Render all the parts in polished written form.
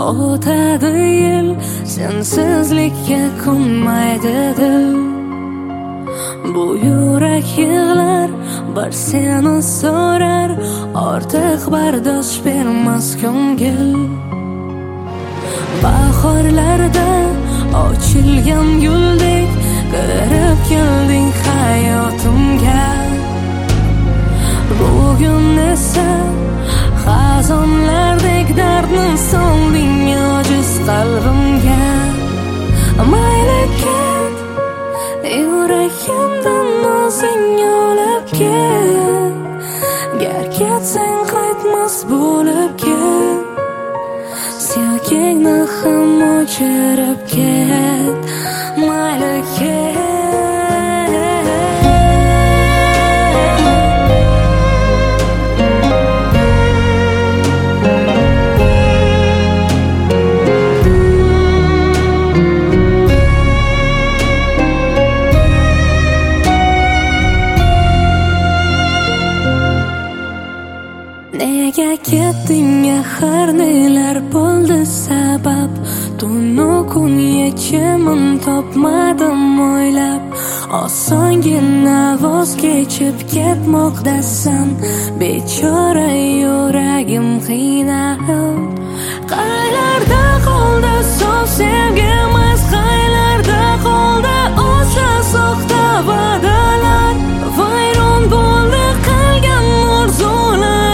O'tadi yil, sensizlikka ko'nmaydi dil. Bu yurak yig'lar, bir seni so'rar, ortiq bardosh bermas ko'ngil. Bahorlarda ochilgan guldek kirib kelding hayotimga. Bugun esa xazonlardek dardni solding ojiz qalbimga. Mayli ket, yuragimdan o'zing olib ket. Gar ketsang qaytmas bo'lib ket. Sevgingni ham o'chirib ket. Mayli ket. Nega ketding axir, nelar bo'ldi sabab? Tunu kun yechimin topmadim o'ylab. Osongina voz kechib ketmoqdasan, bechora yuragim qiynalib. Qaylarda qoldi sof sevgimiz, qaylarda qoldi o'sha soxta va'dalar. Vayron bo'ldi qilgan orzular.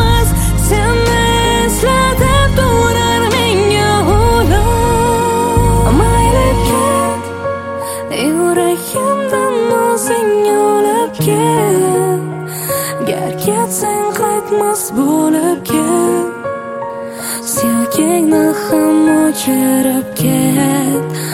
Gar ketsang qaytmas bo'lib ket. Sevgingni ham o'chirib ket.